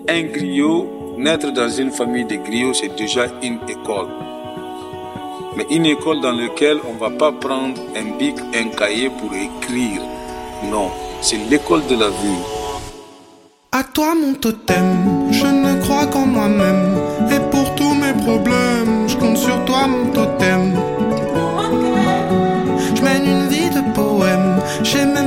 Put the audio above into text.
Un griot, naître dans une famille de griots, c'est déjà une école. Mais une école dans laquelle on ne va pas prendre un bic, un cahier pour écrire. Non, c'est l'école de la vie. À toi mon totem, je ne crois qu'en moi-même. Et pour tous mes problèmes, je compte sur toi mon totem. Je mène une vie de poème, j'ai même